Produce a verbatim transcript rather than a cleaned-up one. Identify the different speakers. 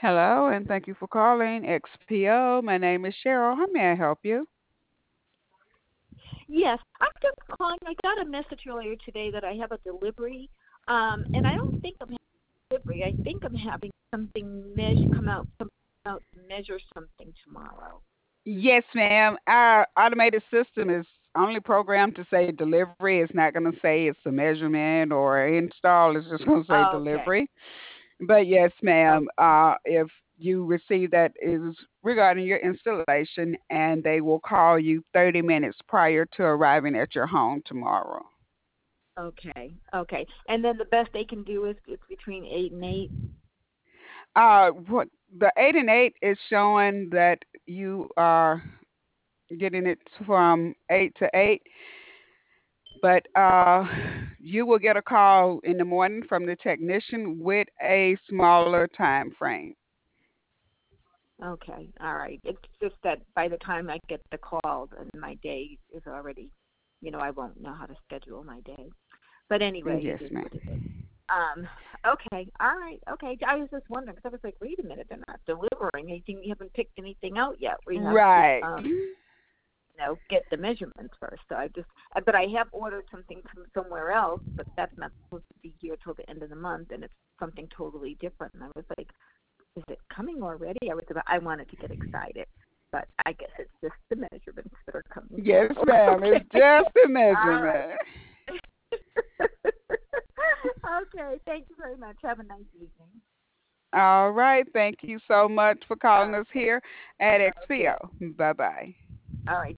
Speaker 1: Hello, and thank you for calling X P O. My name is Cheryl. How may I help you?
Speaker 2: Yes, I'm just calling. I got a message earlier today that I have a delivery, um, and I don't think I'm having delivery. I think I'm having something measure come out, come out to measure something tomorrow.
Speaker 1: Yes, ma'am. Our automated system is only programmed to say delivery. It's not going to say it's a measurement or install. It's just going to say
Speaker 2: Okay.
Speaker 1: delivery. But yes,
Speaker 2: Oh,
Speaker 1: ma'am. Uh, if you receive that is regarding your installation, and they will call you thirty minutes prior to arriving at your home tomorrow.
Speaker 2: okay. Okay. And then the best they can do is it's between eight and eight.
Speaker 1: Uh, what the eight and eight is showing that you are getting it from eight to eight, but uh, you will get a call in the morning from the technician with a smaller time frame.
Speaker 2: Okay. All right. It's just that by the time I get the call, then my day is already, you know, I won't know how to schedule my day. But anyway,
Speaker 1: Yes,
Speaker 2: it is
Speaker 1: ma'am.
Speaker 2: what it is. Um, okay, all right, okay. I was just wondering because I was like, wait a minute, they're not delivering anything. You haven't picked anything out yet. We have to,
Speaker 1: Right.
Speaker 2: um, you know, get the measurements first. So I just, uh, but I have ordered something from somewhere else, but that's not supposed to be here till the end of the month, and it's something totally different. And I was like, is it coming already? I was, about, I wanted to get excited, but I guess it's just the measurements that are coming
Speaker 1: Yes,
Speaker 2: tomorrow.
Speaker 1: ma'am. It's
Speaker 2: Okay,
Speaker 1: just a
Speaker 2: all right.
Speaker 1: measurement.
Speaker 2: Okay, thank you very much. Have a nice evening.
Speaker 1: All right. Thank you so much for calling us
Speaker 2: Okay,
Speaker 1: here at
Speaker 2: okay.
Speaker 1: X P O. Bye bye.
Speaker 2: All right.